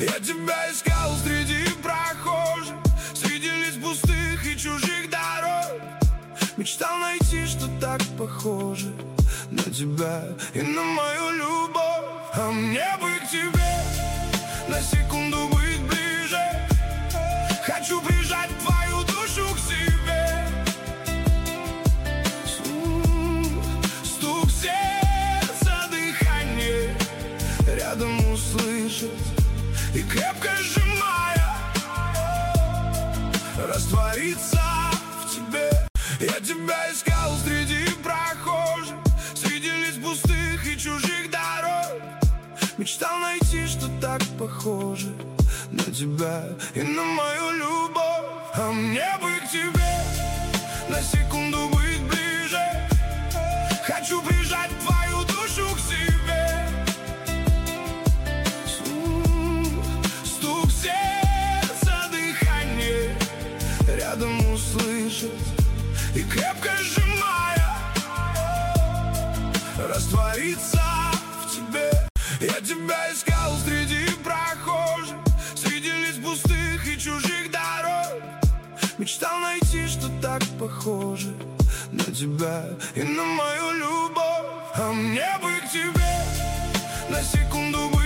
Я тебя искал среди прохожих, среди лиц пустых и чужих дорог. Мечтал найти, что так похоже на тебя и на мою любовь. А мне бы к тебе на секунду быть ближе. Хочу прижать твою душу к себе. Стук сердца, дыхание рядом услышать и крепко сжимая раствориться в тебе. Я тебя искал среди прохожих, среди лиц пустых и чужих дорог. Мечтал найти, что так похоже на тебя и на мою любовь. А мне бы к тебе на секунду быть ближе. Хочу прижать твою душу к себе. Стук сердца, дыхание рядом услышать и крепко сжимая раствориться в тебе. Я тебя искал среди прохожих, среди лиц пустых и чужих дорог. Мечтал найти, что так похоже на тебя и на мою любовь. А мне бы к тебе на секунду быть